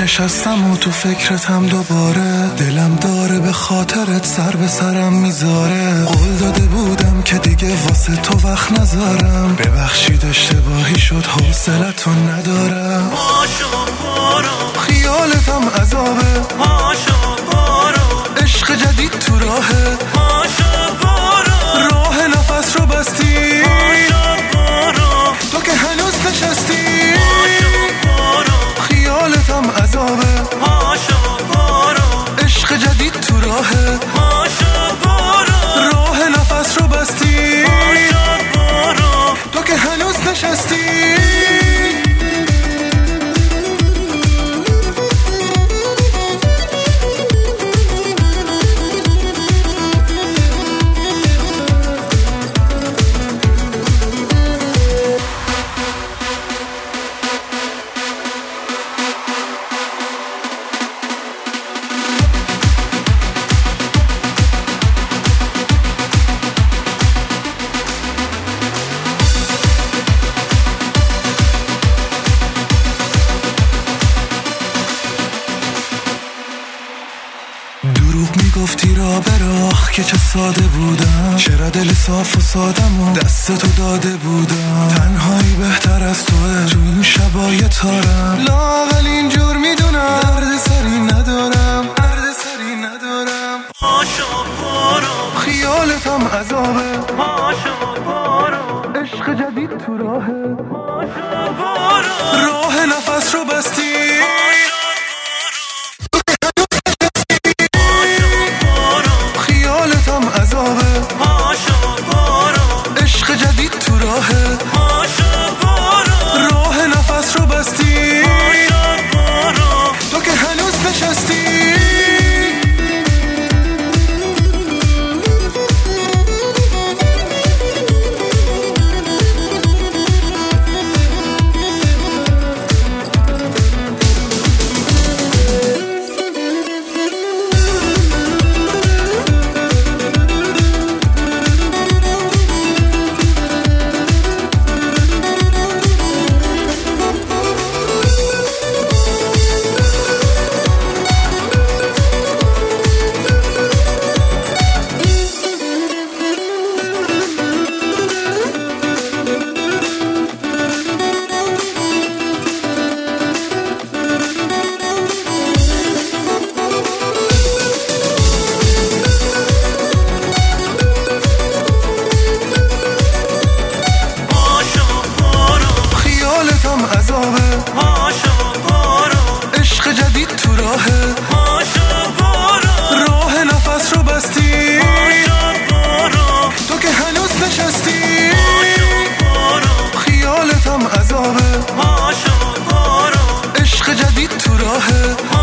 نشستم و تو فکرتم دوباره، دلم داره به خاطرت سر به سرم میذاره. قول داده بودم که دیگه واسه تو وقت نذارم، ببخشید اشتباهی شد حوصلتو ندارم. پاشو برو، خیالتم عذابه، پاشو برو، عشق جدید تو راهه، پاشو برو، راه نفس رو بستی، پاشو برو، تو که هنوز نشستی. پاشو برو، خیالتم عذابه، پاشو برو، عشق جدید تو راهه، پاشو برو، راه نفس رو بستی، پاشو برو، تو که هنوز نشستی. دروغ میگفتی را به راه که چه ساده بودم، چرا دل صاف و سادم و دستتو داده بودم. تنهایی بهتر از توه تو این شبای تارم، لااقل اینجور میدونم درد سری ندارم، درد سری ندارم. پاشو برو، خیالتم عذابه، پاشو برو، عشق جدید تو راهه، پاشو برو، راه نفس رو بستی، خیالتم عذابه، پاشو برو، عشق جدید تو راهه، پاشو برو، راه نفس رو بستی، پاشو برو، تو که هنوز نشستی. خیالتم عذابه، پاشو برو، عشق جدید تو راهه، پاشو برو، راه نفس رو بستی، پاشو برو، تو که هنوز نشستی. پاشو برو، خیالتم عذابه، پاشو برو، عشق جدید تو راهه،